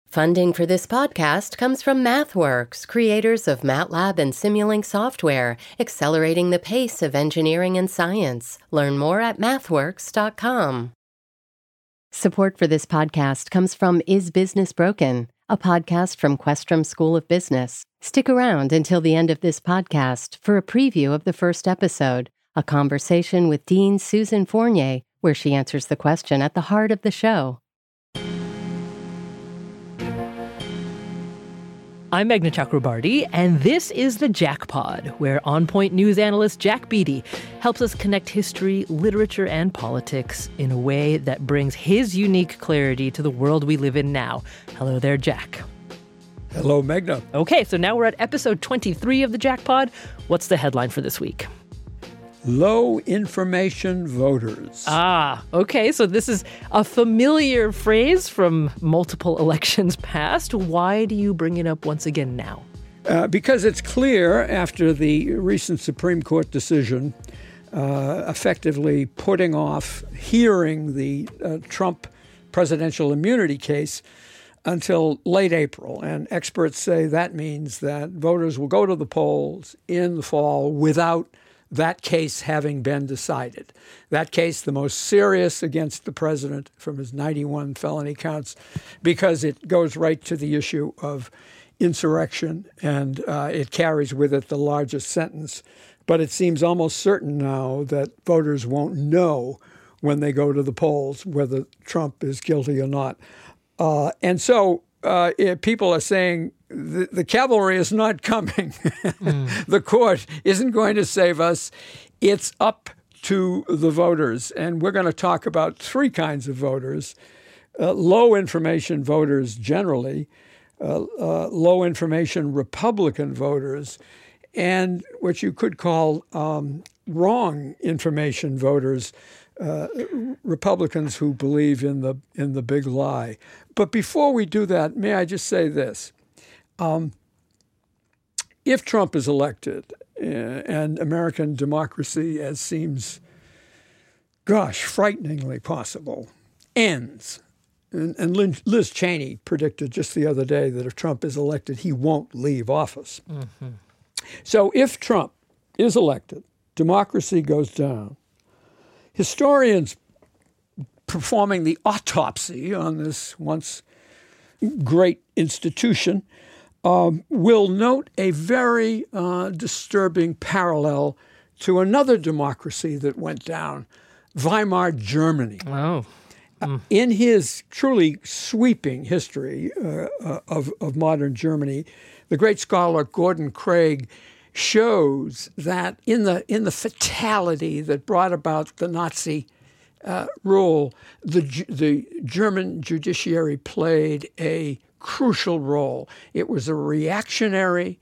Funding for this podcast comes from MathWorks, creators of MATLAB and Simulink software, accelerating the pace of engineering and science. Learn more at mathworks.com. Support for this podcast comes from Is Business Broken, a podcast from Questrom School of Business. Stick around until the end of this podcast for a preview of the first episode, a conversation with Dean Susan Fournier, where she answers the question at the heart of the show. I'm Meghna Chakrabarty, and this is the Jackpod, where on-point news analyst Jack Beatty helps us connect history, literature, and politics in a way that brings his unique clarity to the world we live in now. Hello there, Jack. Hello, Meghna. Okay, so now we're at episode 23 of the Jackpod. What's the headline for this week? Low information voters. Okay, so this is a familiar phrase from multiple elections past. Why do you bring it up once again now? Because it's clear after the recent Supreme Court decision effectively putting off hearing the Trump presidential immunity case until late April. And experts say that means that voters will go to the polls in the fall without that case having been decided. That case, the most serious against the president from his 91 felony counts, because it goes right to the issue of insurrection, and it carries with it the largest sentence. But it seems almost certain now that voters won't know when they go to the polls whether Trump is guilty or not. And so people are saying the cavalry is not coming. The court isn't going to save us. It's up to the voters. And we're going to talk about three kinds of voters: low information voters generally, low information Republican voters, and what you could call wrong information voters, Republicans who believe in the big lie. But before we do that, may I just say this? If Trump is elected and American democracy, as seems, frighteningly possible, ends, and Liz Cheney predicted just the other day that if Trump is elected, he won't leave office. Mm-hmm. So if Trump is elected, democracy goes down. Historians performing the autopsy on this once great institution will note a very disturbing parallel to another democracy that went down, Weimar Germany. Oh. In his truly sweeping history of modern Germany, the great scholar Gordon Craig shows that in the fatality that brought about the Nazi rule, the German judiciary played a crucial role. It was a reactionary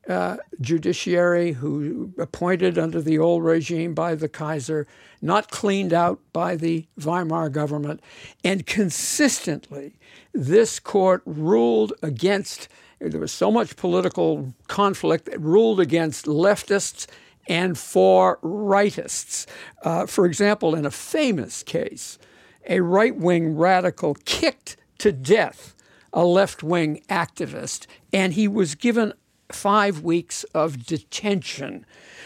judiciary who appointed under the old regime by the Kaiser, not cleaned out by the Weimar government. And consistently, this court ruled against, there was so much political conflict, it ruled against leftists and for rightists. For example, in a famous case, a right-wing radical kicked to death a left-wing activist, and he was given 5 weeks of detention.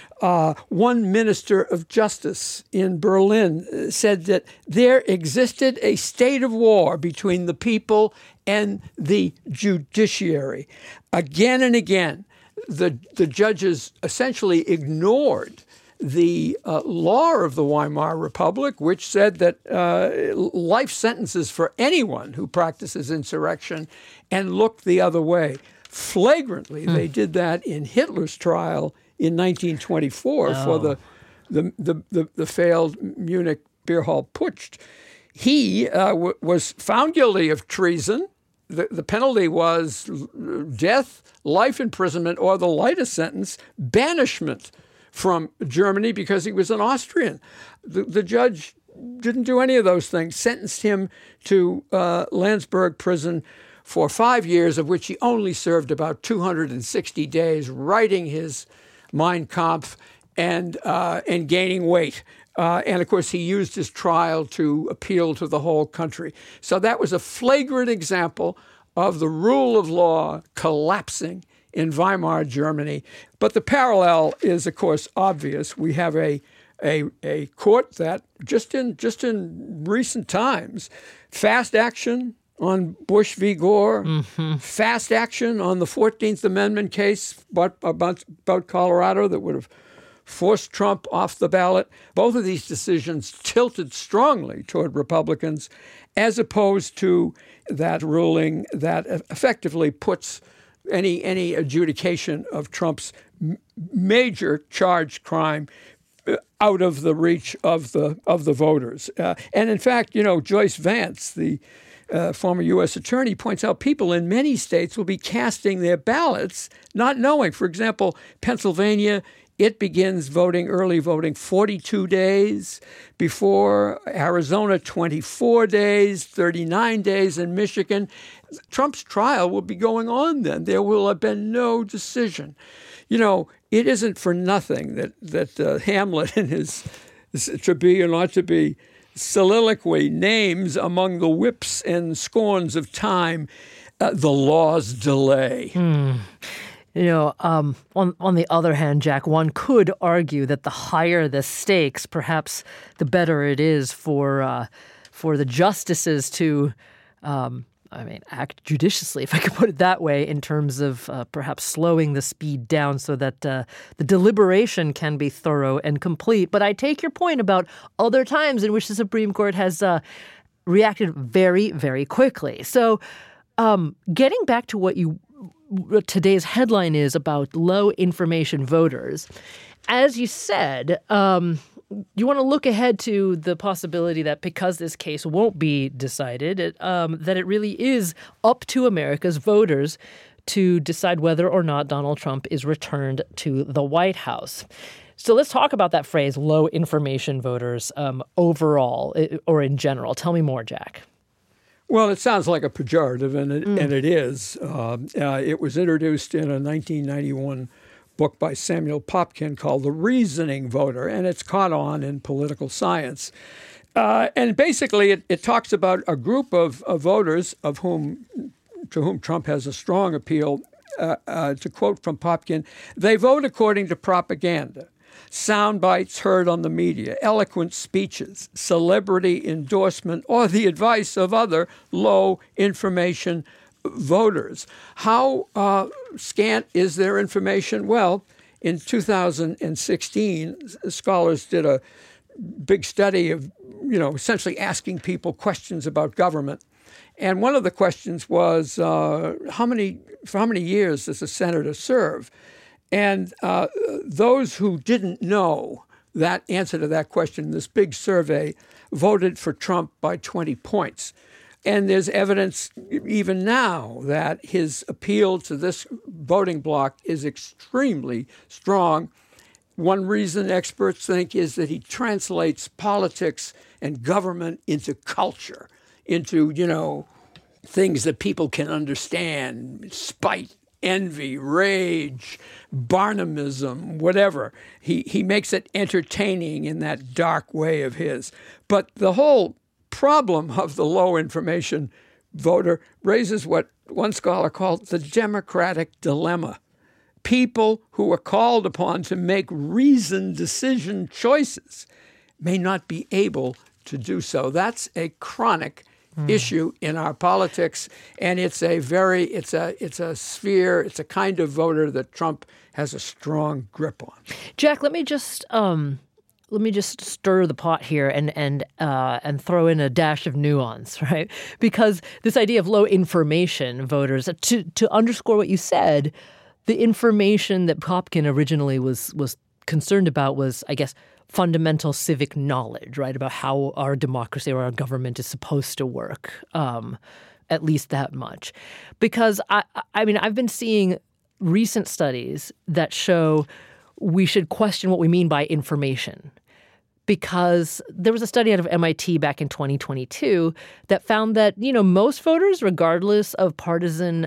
One minister of justice in Berlin said that there existed a state of war between the people and the judiciary. Again and again, the judges essentially ignored the law of the Weimar Republic, which said that life sentences for anyone who practices insurrection, and looked the other way. Flagrantly, they did that in Hitler's trial in 1924 for the failed Munich beer hall putsch. He was found guilty of treason. The penalty was death, life imprisonment, or the lightest sentence, banishment from Germany, because he was an Austrian. The judge didn't do any of those things, sentenced him to Landsberg prison for 5 years, of which he only served about 260 days writing his Mein Kampf and gaining weight. And, of course, he used his trial to appeal to the whole country. So that was a flagrant example of the rule of law collapsing in Weimar Germany. But the parallel is, of course, obvious. We have a court that just in recent times, fast action on Bush v. Gore, fast action on the 14th Amendment case about Colorado that would have forced Trump off the ballot. Both of these decisions tilted strongly toward Republicans, as opposed to that ruling that effectively puts any adjudication of Trump's major charged crime out of the reach of the voters. And in fact, Joyce Vance, the former U.S. attorney, points out people in many states will be casting their ballots not knowing. For example, Pennsylvania, it begins early voting 42 days before. Arizona, 24 days, 39 days in Michigan. Trump's trial will be going on then. There will have been no decision. It isn't for nothing that Hamlet in his to be or not to be soliloquy names among the whips and scorns of time the law's delay. On the other hand, Jack, one could argue that the higher the stakes, perhaps the better it is for the justices to, act judiciously, if I could put it that way, in terms of perhaps slowing the speed down so that the deliberation can be thorough and complete. But I take your point about other times in which the Supreme Court has reacted very, very quickly. So getting back to what today's headline is about low information voters. As you said, you want to look ahead to the possibility that because this case won't be decided, that it really is up to America's voters to decide whether or not Donald Trump is returned to the White House. So let's talk about that phrase, low information voters, overall or in general. Tell me more, Jack. Well, it sounds like a pejorative, and it is. It was introduced in a 1991 book by Samuel Popkin called The Reasoning Voter, and it's caught on in political science. And basically, it talks about a group of voters to whom Trump has a strong appeal. To quote from Popkin, they vote according to propaganda, sound bites heard on the media, eloquent speeches, celebrity endorsement, or the advice of other low information voters. How scant is their information? Well, in 2016, scholars did a big study of, essentially asking people questions about government. And one of the questions was, for how many years does a senator serve? And those who didn't know that answer to that question in this big survey voted for Trump by 20 points. And there's evidence even now that his appeal to this voting bloc is extremely strong. One reason experts think is that he translates politics and government into culture, into, things that people can understand, spite, envy, rage, Barnamism, whatever. He makes it entertaining in that dark way of his. But the whole problem of the low information voter raises what one scholar called the democratic dilemma. People who are called upon to make reasoned decision choices may not be able to do so. That's a chronic issue in our politics, and it's a sphere, it's a kind of voter that Trump has a strong grip on. Jack, let me just stir the pot here and throw in a dash of nuance, right? Because this idea of low information voters, to underscore what you said, the information that Popkin originally was concerned about was, I guess, fundamental civic knowledge, right, about how our democracy or our government is supposed to work, at least that much. Because, I've been seeing recent studies that show we should question what we mean by information. Because there was a study out of MIT back in 2022 that found that, most voters, regardless of partisan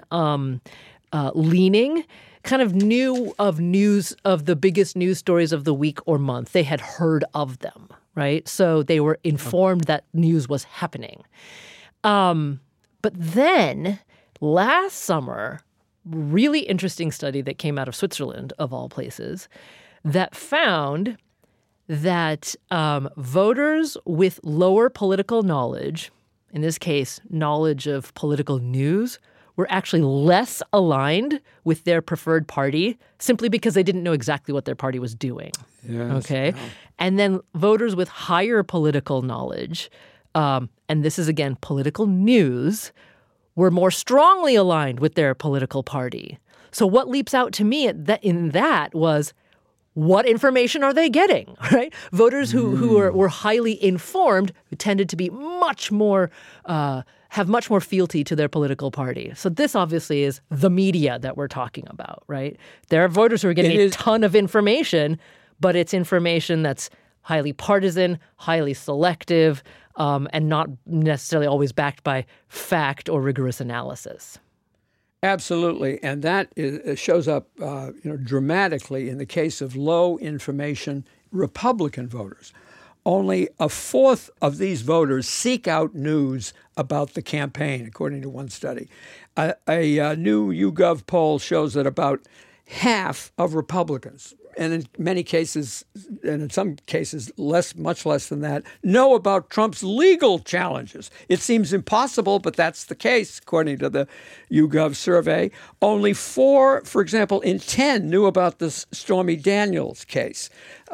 leaning, kind of knew of the biggest news stories of the week or month. They had heard of them, right? So they were informed that news was happening. But then Last summer, really interesting study that came out of Switzerland, of all places, that found that voters with lower political knowledge, in this case, knowledge of political news, were actually less aligned with their preferred party simply because they didn't know exactly what their party was doing. Yes, okay? yeah. And then voters with higher political knowledge, and this is, again, political news, were more strongly aligned with their political party. So what leaps out to me in that was, what information are they getting, right? Voters who were highly informed tended to be much more, have much more fealty to their political party. So this obviously is the media that we're talking about, right? There are voters who are getting a ton of information, but it's information that's highly partisan, highly selective, and not necessarily always backed by fact or rigorous analysis. Absolutely, and that shows up dramatically in the case of low information Republican voters. Only a fourth of these voters seek out news about the campaign, according to one study. A new YouGov poll shows that about half of Republicans, and in many cases, and in some cases much less than that, know about Trump's legal challenges. It seems impossible, but that's the case, according to the YouGov survey. Only 4, for example, in 10 knew about this Stormy Daniels case.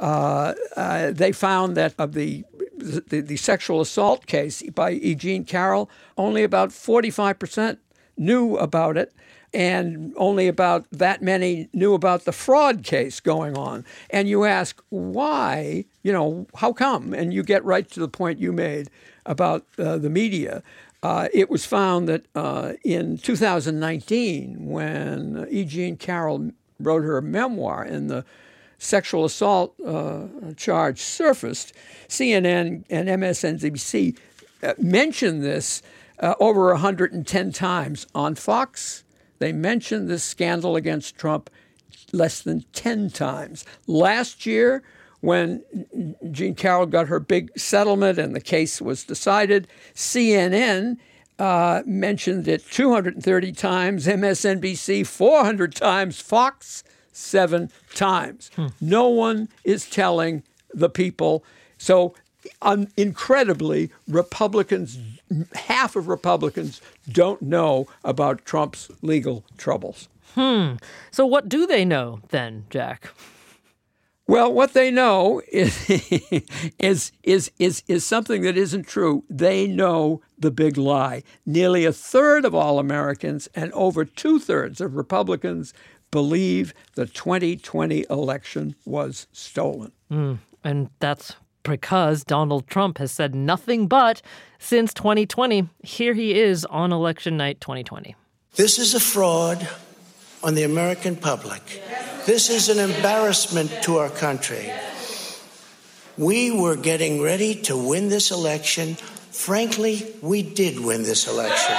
They found that of the sexual assault case by E. Jean Carroll, only about 45% knew about it. And only about that many knew about the fraud case going on. And you ask, why? How come? And you get right to the point you made about the media. It was found that in 2019, when E. Jean Carroll wrote her memoir and the sexual assault charge surfaced, CNN and MSNBC mentioned this over 110 times. On Fox, they mentioned this scandal against Trump less than 10 times. Last year, when Jean Carroll got her big settlement and the case was decided, CNN mentioned it 230 times, MSNBC 400 times, Fox 7 times. No one is telling the people. So incredibly, half of Republicans don't know about Trump's legal troubles. So what do they know then, Jack? Well, what they know is something that isn't true. They know the big lie. Nearly a third of all Americans and over 2/3 of Republicans believe the 2020 election was stolen. And that's because Donald Trump has said nothing but since 2020. Here he is on election night 2020. This is a fraud on the American public. This is an embarrassment to our country. We were getting ready to win this election. Frankly, we did win this election.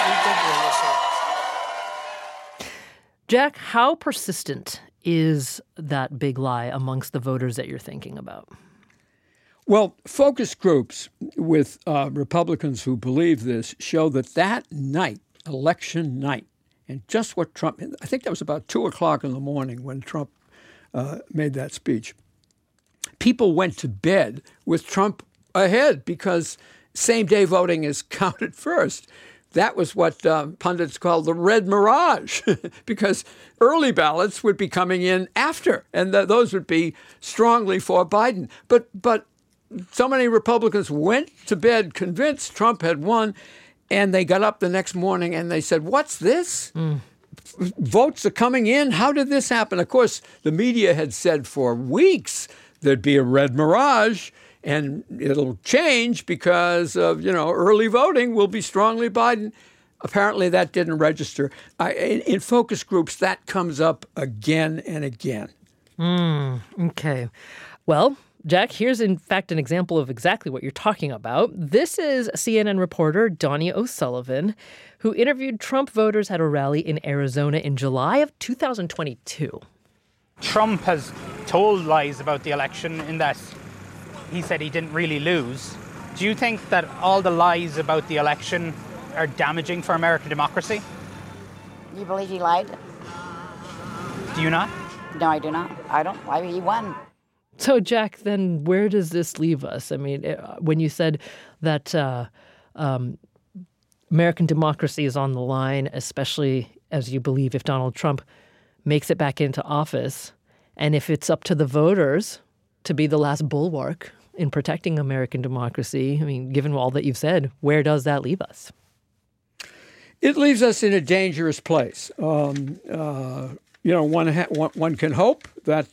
Jack, how persistent is that big lie amongst the voters that you're thinking about? Well, focus groups with Republicans who believe this show that night, election night, and just what Trump, I think that was about 2 o'clock in the morning when Trump made that speech. People went to bed with Trump ahead because same-day voting is counted first. That was what pundits call the red mirage, because early ballots would be coming in after, and those would be strongly for Biden. But so many Republicans went to bed convinced Trump had won, and they got up the next morning and they said, what's this? Votes are coming in. How did this happen? Of course, the media had said for weeks there'd be a red mirage and it'll change because of, early voting will be strongly Biden. Apparently that didn't register. In focus groups, that comes up again and again. Okay. Well, Jack, here's in fact an example of exactly what you're talking about. This is CNN reporter Donnie O'Sullivan, who interviewed Trump voters at a rally in Arizona in July of 2022. Trump has told lies about the election in that he said he didn't really lose. Do you think that all the lies about the election are damaging for American democracy? You believe he lied? Do you not? No, I do not. I don't. He won. So, Jack, then where does this leave us? I mean, when you said that American democracy is on the line, especially as you believe if Donald Trump makes it back into office, and if it's up to the voters to be the last bulwark in protecting American democracy, I mean, given all that you've said, where does that leave us? It leaves us in a dangerous place. One can hope that,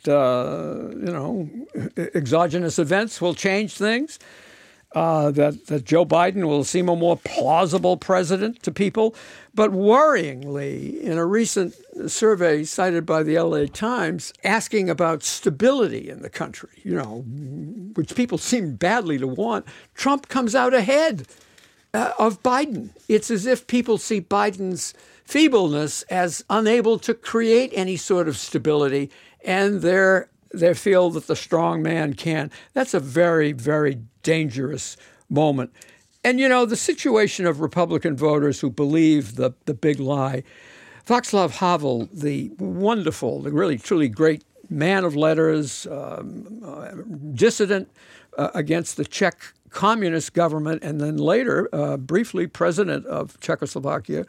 exogenous events will change things, that Joe Biden will seem a more plausible president to people. But worryingly, in a recent survey cited by the LA Times asking about stability in the country, which people seem badly to want, Trump comes out ahead of Biden. It's as if people see Biden's feebleness as unable to create any sort of stability, and they feel that the strong man can. That's a very, very dangerous moment. And, the situation of Republican voters who believe the big lie, Václav Havel, the wonderful, the really, truly great man of letters, dissident against the Czech communist government, and then later, briefly, president of Czechoslovakia,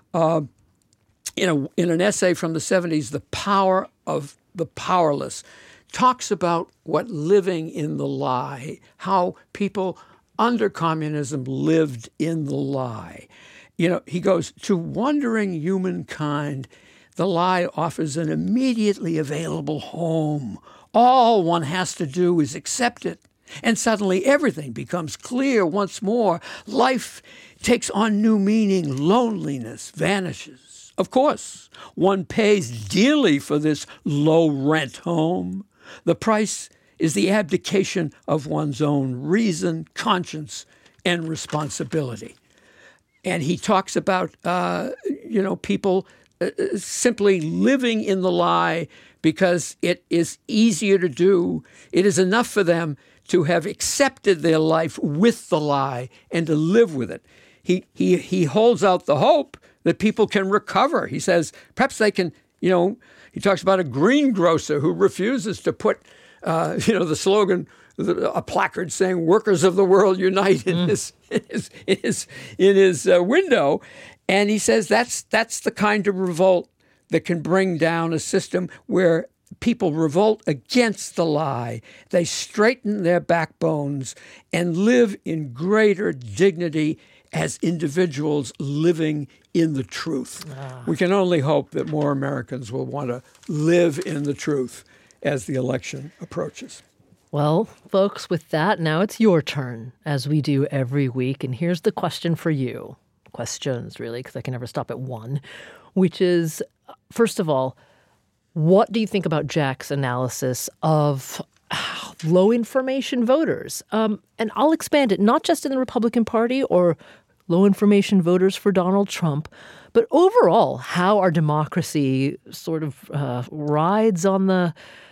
in an essay from the 70s, The Power of the Powerless, talks about what living in the lie, how people under communism lived in the lie. He goes, to wondering humankind, the lie offers an immediately available home. All one has to do is accept it. And suddenly everything becomes clear once more. Life takes on new meaning. Loneliness vanishes. Of course, one pays dearly for this low-rent home. The price is the abdication of one's own reason, conscience, and responsibility. And he talks about, people simply living in the lie because it is easier to do. It is enough for them to have accepted their life with the lie and to live with it. He holds out the hope that people can recover. He says perhaps they can, he talks about a greengrocer who refuses to put, the slogan, a placard saying "Workers of the World Unite" in his window. And he says that's the kind of revolt that can bring down a system where people revolt against the lie. They straighten their backbones and live in greater dignity as individuals living in the truth. We can only hope that more Americans will want to live in the truth as the election approaches. Well, folks, with that, now it's your turn, as we do every week. And here's the question for you. Questions, really, because I can never stop at one, which is, first of all, what do you think about Jack's analysis of low information voters? And I'll expand it, not just in the Republican Party or low information voters for Donald Trump, but overall, how our democracy sort of rides on the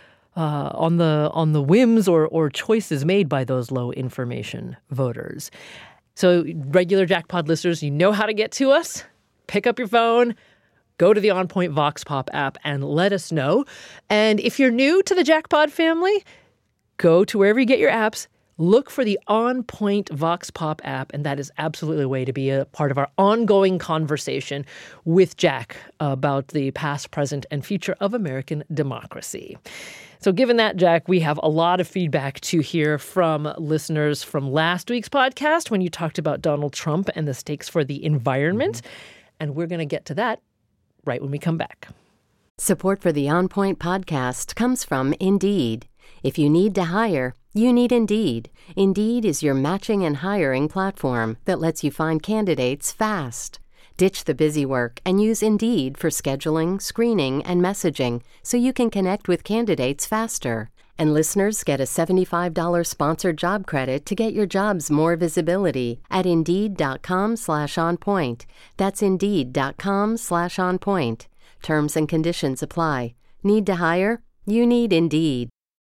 whims or choices made by those low information voters. So regular Jackpod listeners, you know how to get to us. Pick up your phone, go to the On Point Vox Pop app and let us know. And if you're new to the Jackpod family, go to wherever you get your apps, look for the On Point Vox Pop app, and that is absolutely a way to be a part of our ongoing conversation with Jack about the past, present, and future of American democracy. So given that, Jack, we have a lot of feedback to hear from listeners from last week's podcast when you talked about Donald Trump and the stakes for the environment. And we're going to get to that right when we come back. Support for the On Point podcast comes from Indeed. If you need to hire, you need Indeed. Indeed is your matching and hiring platform that lets you find candidates fast. Ditch the busy work and use Indeed for scheduling, screening, and messaging so you can connect with candidates faster. And listeners get a $75 sponsored job credit to get your jobs more visibility at Indeed.com/onpoint. That's Indeed.com/onpoint. Terms and conditions apply. Need to hire? You need Indeed.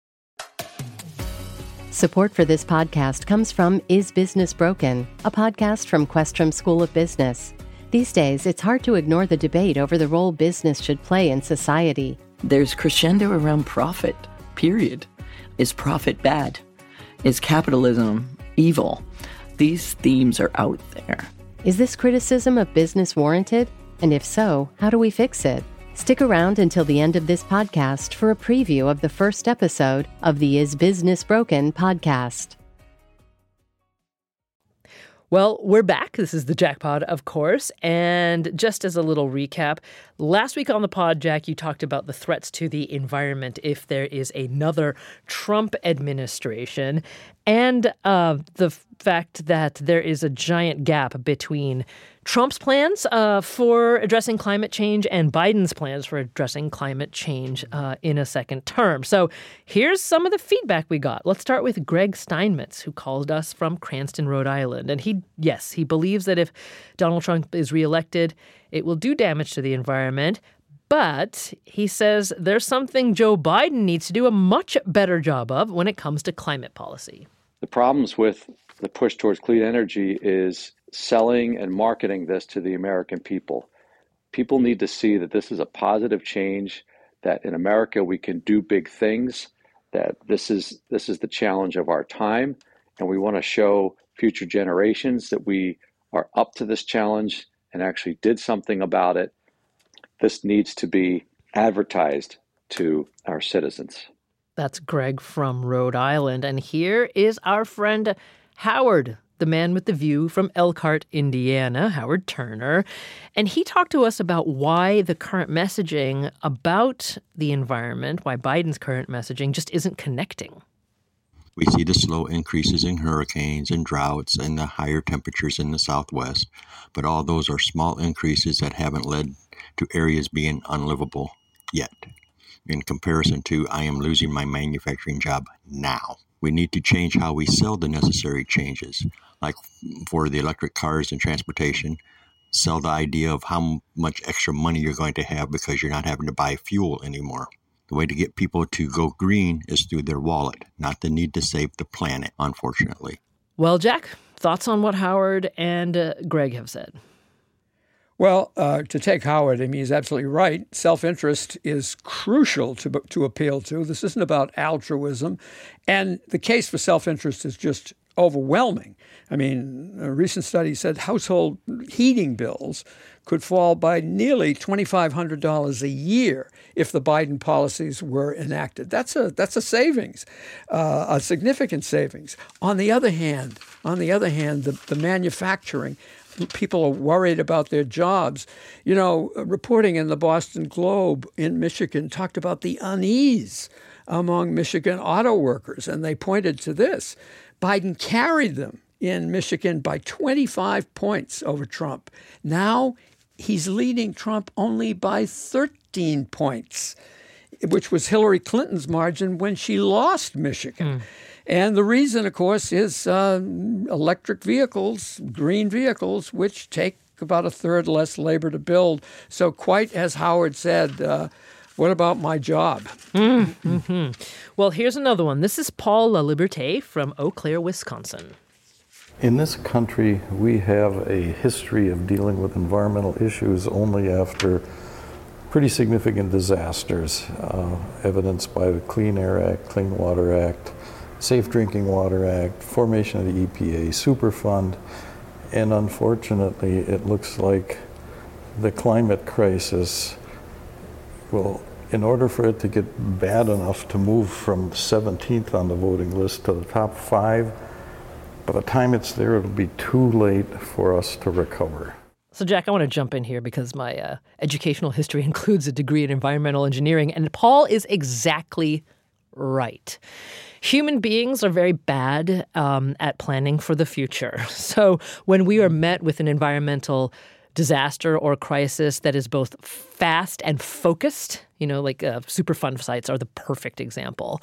Support for this podcast comes from Is Business Broken, a podcast from Questrom School of Business. These days, it's hard to ignore the debate over the role business should play in society. There's crescendo around profit, period. Is profit bad? Is capitalism evil? These themes are out there. Is this criticism of business warranted? And if so, how do we fix it? Stick around until the end of this podcast for a preview of the first episode of the Is Business Broken podcast. Well, we're back. This is the Jackpod, of course. And just as a little recap, last week on the pod, Jack, you talked about the threats to the environment if there is another Trump administration, and the fact that there is a giant gap between Trump's plans for addressing climate change and Biden's plans for addressing climate change in a second term. So here's some of the feedback we got. Let's start with Greg Steinmetz, who called us from Cranston, Rhode Island. And he believes that if Donald Trump is reelected, it will do damage to the environment. But he says there's something Joe Biden needs to do a much better job of when it comes to climate policy. The problems with the push towards clean energy is selling and marketing this to the American people. People need to see that this is a positive change, that in America we can do big things, that this is the challenge of our time, and we want to show future generations that we are up to this challenge and actually did something about it. This needs to be advertised to our citizens. That's Greg from Rhode Island. And here is our friend Howard, the man with the view from Elkhart, Indiana, Howard Turner. And he talked to us about why the current messaging about the environment, why Biden's current messaging just isn't connecting. We see the slow increases in hurricanes and droughts and the higher temperatures in the Southwest, but all those are small increases that haven't led to areas being unlivable yet. In comparison to, I am losing my manufacturing job now. We need to change how we sell the necessary changes, like for the electric cars and transportation, sell the idea of how much extra money you're going to have because you're not having to buy fuel anymore. The way to get people to go green is through their wallet, not the need to save the planet, unfortunately. Well, Jack, thoughts on what Howard and Greg have said? Well, to take Howard, I mean, he's absolutely right. Self-interest is crucial to appeal to. This isn't about altruism. And the case for self-interest is just overwhelming. I mean, a recent study said household heating bills could fall by nearly $2,500 a year if the Biden policies were enacted. That's a savings, a significant savings. On the other hand, the manufacturing, people are worried about their jobs. You know, reporting in the Boston Globe in Michigan talked about the unease among Michigan auto workers, and they pointed to this. Biden carried them in Michigan by 25 points over Trump. Now he's leading Trump only by 13 points, which was Hillary Clinton's margin when she lost Michigan. And the reason, of course, is electric vehicles, green vehicles, which take about a third less labor to build. So quite as Howard said, what about my job? Mm-hmm. Well, here's another one. This is Paul LaLiberte from Eau Claire, Wisconsin. In this country, we have a history of dealing with environmental issues only after pretty significant disasters, evidenced by the Clean Air Act, Clean Water Act, Safe Drinking Water Act, formation of the EPA, Superfund, and unfortunately, it looks like the climate crisis will, in order for it to get bad enough to move from 17th on the voting list to the top 5, by the time it's there, it'll be too late for us to recover. So, Jack, I want to jump in here because my educational history includes a degree in environmental engineering, and Paul is exactly right. Human beings are very bad at planning for the future. So when we are met with an environmental disaster or crisis that is both fast and focused, like Superfund sites are the perfect example,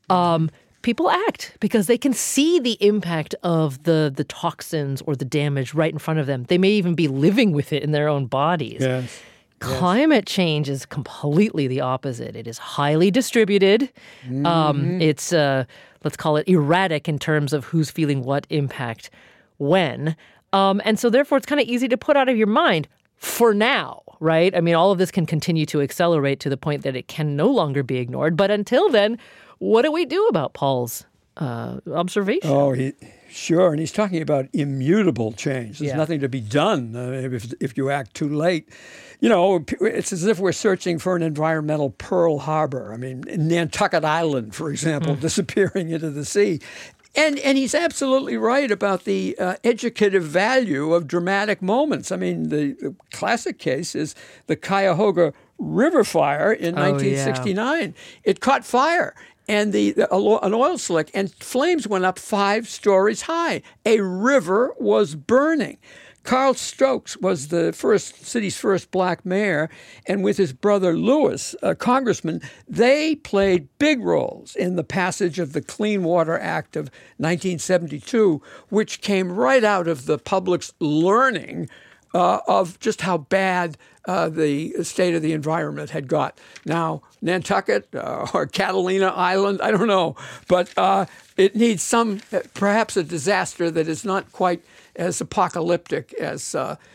people act because they can see the impact of the toxins or the damage right in front of them. They may even be living with it in their own bodies. Yes. Climate change is completely the opposite. It is highly distributed. It's, let's call it erratic in terms of who's feeling what impact when. And so therefore, it's kind of easy to put out of your mind for now, right? I mean, all of this can continue to accelerate to the point that it can no longer be ignored. But until then, what do we do about Paul's observation? Oh, sure. And he's talking about immutable change. There's nothing to be done if you act too late. You know, it's as if we're searching for an environmental Pearl Harbor. I mean, Nantucket Island, for example, disappearing into the sea. And he's absolutely right about the educative value of dramatic moments. I mean, the classic case is the Cuyahoga River fire in 1969. Yeah. It caught fire. And an oil slick, and flames went up 5 stories high. A river was burning. Carl Stokes was the city's first black mayor, and with his brother Lewis, a congressman, they played big roles in the passage of the Clean Water Act of 1972, which came right out of the public's learning of just how bad the state of the environment had got. Now, Nantucket or Catalina Island, I don't know, but it needs perhaps a disaster that is not quite as apocalyptic as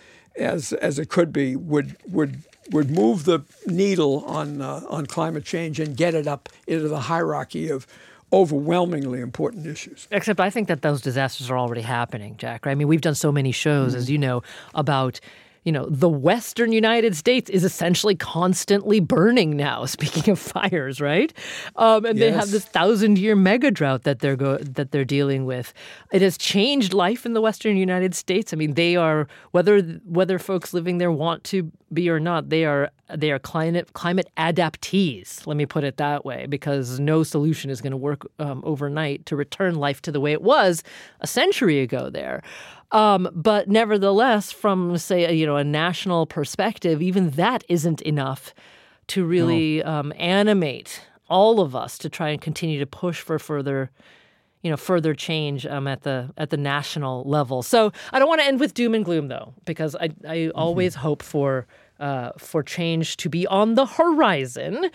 it could be would move the needle on climate change and get it up into the hierarchy of overwhelmingly important issues. Except I think that those disasters are already happening, Jack, right? I mean, we've done so many shows, as you know, about, the Western United States is essentially constantly burning now, speaking of fires, right? And they have this 1,000-year mega drought that they're dealing with. It has changed life in the Western United States. I mean, they are, whether folks living there want to be or not, they are climate adaptees, let me put it that way, because no solution is going to work overnight to return life to the way it was a century ago there. But nevertheless, from, say, a national perspective, even that isn't enough to really animate all of us to try and continue to push for further change at the national level. So I don't want to end with doom and gloom, though, because I always hope for change to be on the horizon.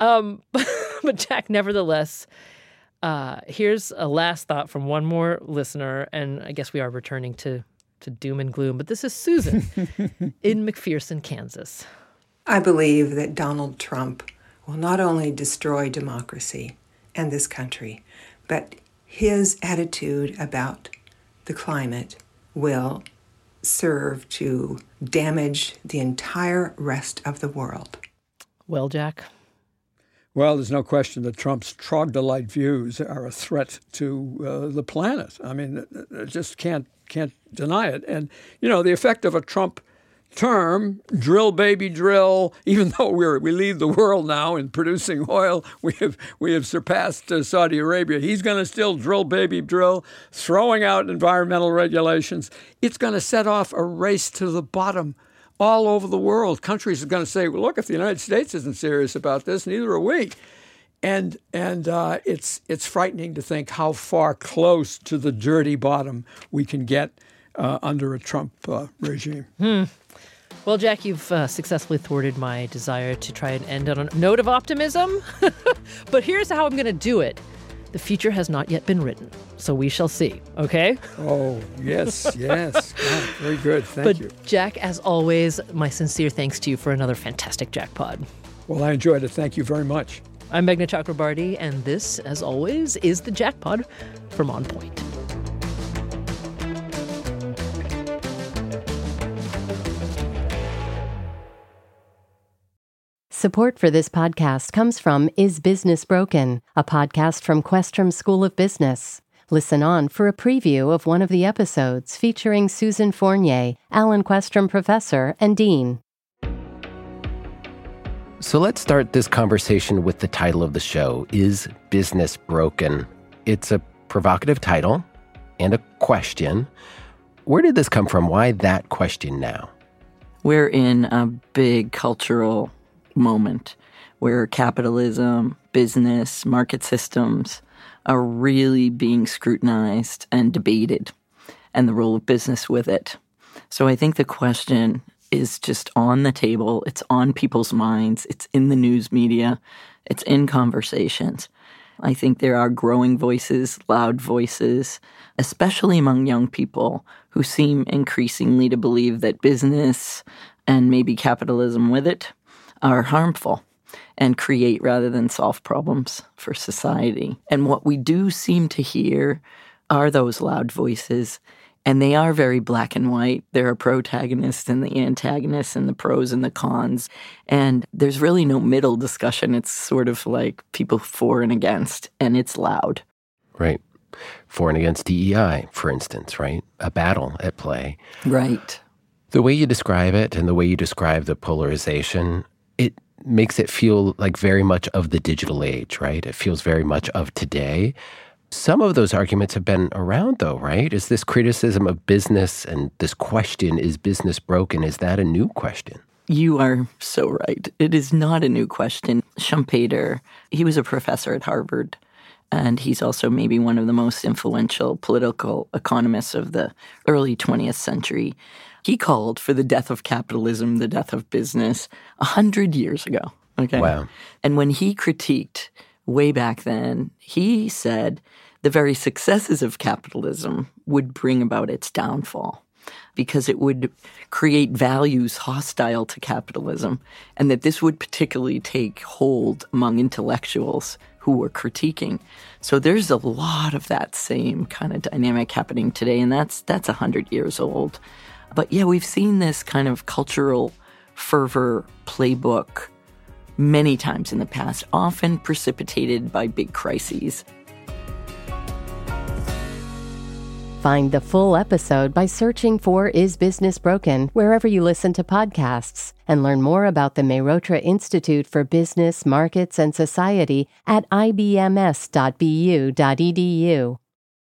But Jack, nevertheless, here's a last thought from one more listener, and I guess we are returning to doom and gloom, but this is Susan in McPherson, Kansas. I believe that Donald Trump will not only destroy democracy and this country, but his attitude about the climate will serve to damage the entire rest of the world. Well, Jack? Well, there's no question that Trump's troglodyte views are a threat to the planet. I mean, just can't deny it. And, the effect of a Trump term, drill, baby, drill, even though we lead the world now in producing oil, we have surpassed Saudi Arabia. He's going to still drill, baby, drill, throwing out environmental regulations. It's going to set off a race to the bottom all over the world. Countries are going to say, well, look, if the United States isn't serious about this, neither are we. And it's frightening to think how far close to the dirty bottom we can get under a Trump regime. Well, Jack, you've successfully thwarted my desire to try and end on a note of optimism. But here's how I'm going to do it. The future has not yet been written, so we shall see, okay? Oh, yes. Oh, very good. Thank you. But Jack, as always, my sincere thanks to you for another fantastic Jackpod. Well, I enjoyed it. Thank you very much. I'm Meghna Chakrabarty, and this, as always, is the Jackpod from On Point. Support for this podcast comes from Is Business Broken?, a podcast from Questrom School of Business. Listen on for a preview of one of the episodes featuring Susan Fournier, Alan Questrom Professor and Dean. So let's start this conversation with the title of the show, Is Business Broken? It's a provocative title and a question. Where did this come from? Why that question now? We're in a big cultural moment where capitalism, business, market systems are really being scrutinized and debated, and the role of business with it. So I think the question is just on the table. It's on people's minds. It's in the news media. It's in conversations. I think there are growing voices, loud voices, especially among young people who seem increasingly to believe that business and maybe capitalism with it are harmful and create rather than solve problems for society. And what we do seem to hear are those loud voices, and they are very black and white. There are protagonists and the antagonists and the pros and the cons. And there's really no middle discussion. It's sort of like people for and against, and it's loud. Right. For and against DEI, for instance, right? A battle at play. Right. The way you describe it and the way you describe the polarization, it makes it feel like very much of the digital age, right? It feels very much of today. Some of those arguments have been around, though, right? Is this criticism of business and this question, is business broken, is that a new question? You are so right. It is not a new question. Schumpeter, he was a professor at Harvard, and he's also maybe one of the most influential political economists of the early 20th century. He called for the death of capitalism, the death of business, 100 years ago. Okay. Wow. And when he critiqued way back then, he said the very successes of capitalism would bring about its downfall because it would create values hostile to capitalism, and that this would particularly take hold among intellectuals who were critiquing. So there's a lot of that same kind of dynamic happening today, and that's 100 years old. But yeah, we've seen this kind of cultural fervor playbook many times in the past, often precipitated by big crises. Find the full episode by searching for Is Business Broken wherever you listen to podcasts, and learn more about the Mehrotra Institute for Business, Markets, and Society at ibms.bu.edu.